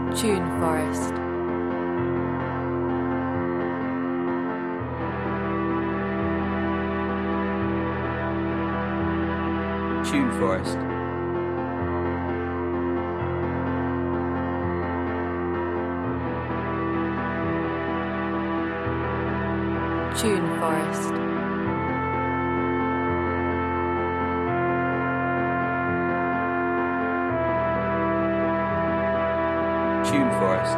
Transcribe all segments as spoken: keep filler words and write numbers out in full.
Tune Forest. Tune Forest. Tune Forest. Tune Forest.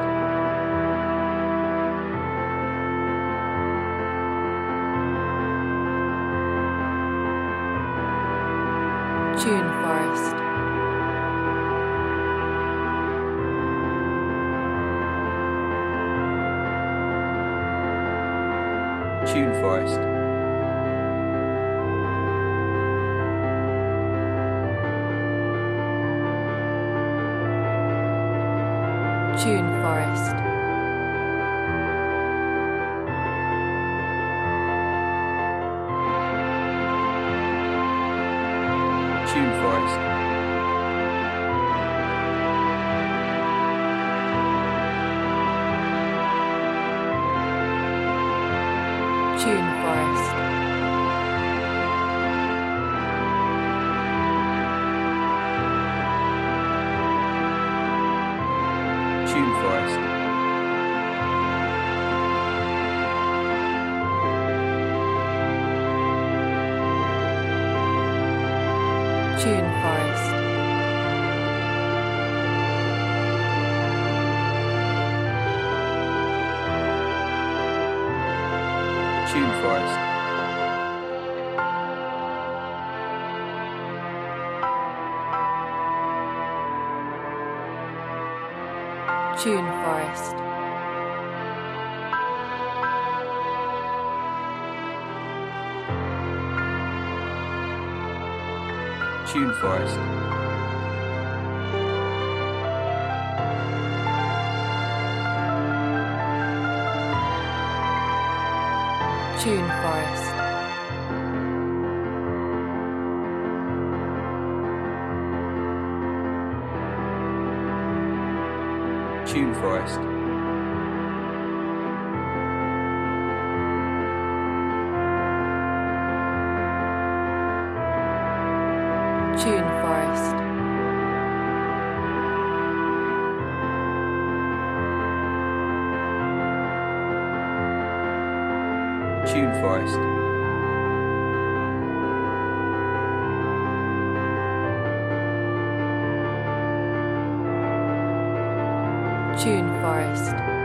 Tune Forest. Tune Forest. Tune Forest. Tune Forest. Tune Forest. Tune Forest. Tune Forest. Tune Forest. Tune Forest. Tune Forest. Tune Forest. Tune Forest. Tune Forest. Tune Forest. Tune Forest.